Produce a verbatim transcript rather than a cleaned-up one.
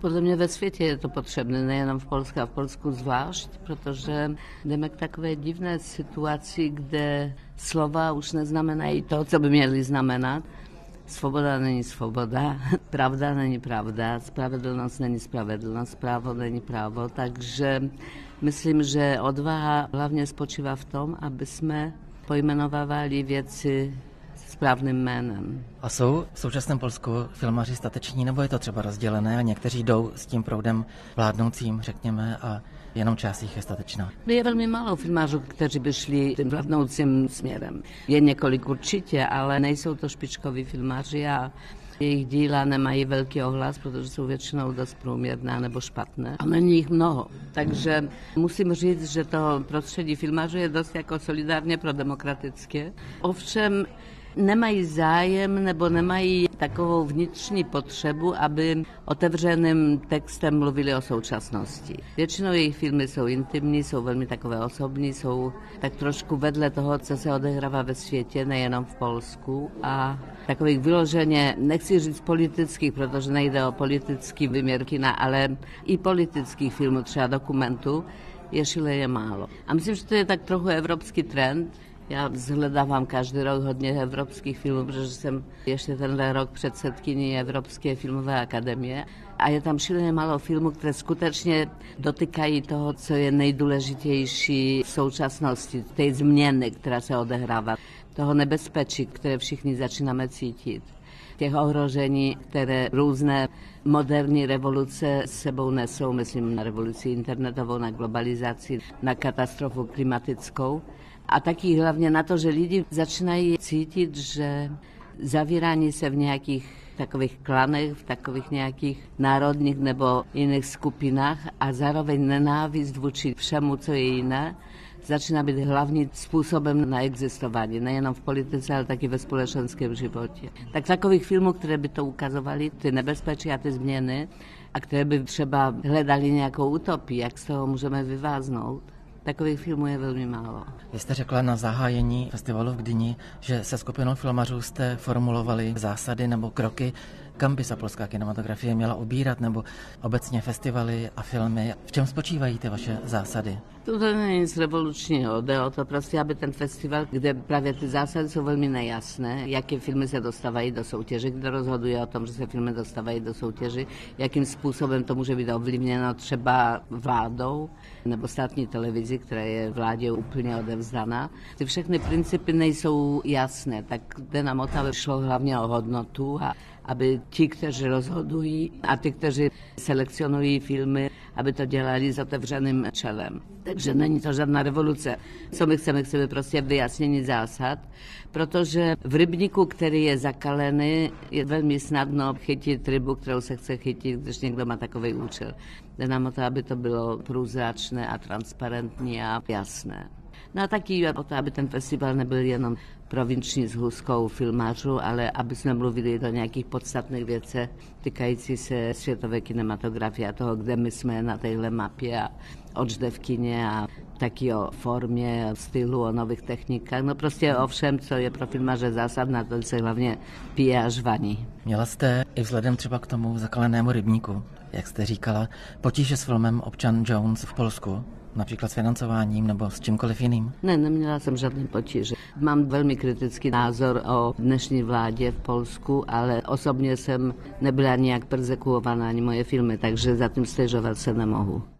Podle mě ve světě je to potřebné, nejenom v Polsku, a v Polsku zvlášť, protože jdeme k takové divné situaci, kde slova už neznamenají to, co by měly znamenat. Svoboda není svoboda, pravda není pravda, spravedlnost není spravedlnost, právo není právo, takže myslím, že odvaha hlavně spočívá v tom, aby jsme pojmenovávali věci správným jménem. A jsou v současném Polsku filmaři stateční, nebo je to třeba rozdělené a někteří jdou s tím proudem vládnoucím, řekněme, a jenom část jich je statečná? Je velmi málo filmařů, kteří by šli tím vládnoucím směrem. Je několik určitě, ale nejsou to špičkoví filmaři a jejich díla nemají velký ohlas, protože jsou většinou dost průměrné nebo špatné. A není jich mnoho. Takže musím říct, že to prostředí filmařů je dost jako solidárně prodemokratické. Ovšem nemají zájem nebo nemají takovou vnitřní potřebu, aby otevřeným textem mluvili o současnosti. Většinou jejich filmy jsou intimní, jsou velmi takové osobní, jsou tak trošku vedle toho, co se odehrává ve světě, nejenom v Polsku. A takových vyloženě, nechci říct politických, protože nejde o politický vyměr kina, ale i politických filmů, třeba dokumentů, je šíleně málo. A myslím, že to je tak trochu evropský trend. Já zhledávám každý rok hodně evropských filmů, protože jsem ještě tenhle rok předsedkyní Evropské filmové akademie a je tam šíleně málo filmů, které skutečně dotykají toho, co je nejdůležitější v současnosti, té změny, která se odehrává, toho nebezpečí, které všichni začínáme cítit, těch ohrožení, které různé moderní revoluce s sebou nesou, myslím na revoluci internetovou, na globalizaci, na katastrofu klimatickou. A taky hlavně na to, že lidi začínají cítit, že zavírání se v nějakých takových klanech, v takových nějakých národních nebo jiných skupinách a zároveň nenávist vůči všemu, co je jiné, začíná být hlavním způsobem na existování, nejenom v politice, ale taky ve společenském životě. Tak takových filmů, které by to ukazovaly, ty nebezpečí a ty změny, a které by třeba hledali nějakou utopii, jak z toho můžeme vyváznout. Takových filmů je velmi málo. Vy jste řekla na zahájení festivalu v Gdyni, že se skupinou filmařů jste formulovali zásady nebo kroky, kam by se polská kinematografie měla ubírat, nebo obecně festivaly a filmy. V čem spočívají ty vaše zásady? To není nic revolučního, jde o to prostě, aby ten festival, kde právě ty zásady jsou velmi nejasné, jaké filmy se dostávají do soutěže, kdo rozhoduje o tom, že se filmy dostávají do soutěže, jakým způsobem to může být ovlivněno třeba vládou nebo státní televizi, která je vládě úplně odevzdaná. Ty všechny principy nejsou jasné, tak jde nám o to, aby šlo hlavně o hodnotu a aby ti, kteří rozhodují a ti, kteří selekcionují filmy, aby to dělali s otevřeným čelem. Takže není to žádná revoluce. Co my chceme? Chceme prostě vyjasnění zásad, protože v rybníku, který je zakalený, je velmi snadno chytit rybu, kterou se chce chytit, když někdo má takový účel. Jde nám o to, aby to bylo průzračné a transparentní a jasné. No a taky o to, aby ten festival nebyl jenom provinční zhůzkou filmařů, ale aby jsme mluvili o nějakých podstatných věcech týkající se světové kinematografie a toho, kde my jsme na téhle mapě a oč v kině a taky o formě, o stylu, o nových technikách. No prostě o všem, co je pro filmaře zásadné, to se hlavně pije a žvaní. Měla jste i vzhledem třeba k tomu zakalenému rybníku, jak jste říkala, potíže s filmem Občan Jones v Polsku? Například s financováním nebo s čímkoliv jiným? Ne, neměla jsem žádný potíže. Mám velmi kritický názor o dnešní vládě v Polsku, ale osobně jsem nebyla nijak perzekuovaná ani moje filmy, takže za tím stěžovat se nemohu.